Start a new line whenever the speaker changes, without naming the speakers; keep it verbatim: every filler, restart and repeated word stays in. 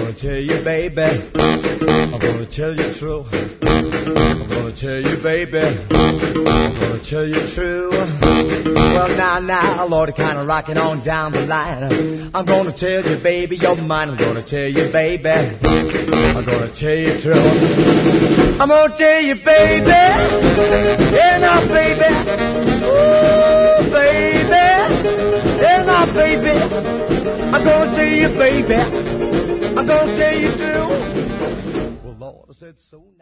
gonna tell you, baby. I'm gonna tell you true. I'm gonna tell you, baby. I'm gonna tell you true. Well, now, now, Lord, kinda rocking on down the line. I'm gonna tell you, baby, you're mine. I'm gonna tell you, baby. I'm gonna tell you true. I'm gonna tell you, baby. Yeah, now, baby. Oh, baby. Yeah, now, baby. I'm gonna tell you, baby. I'm gonna tell you true. Well, Lord, I said so.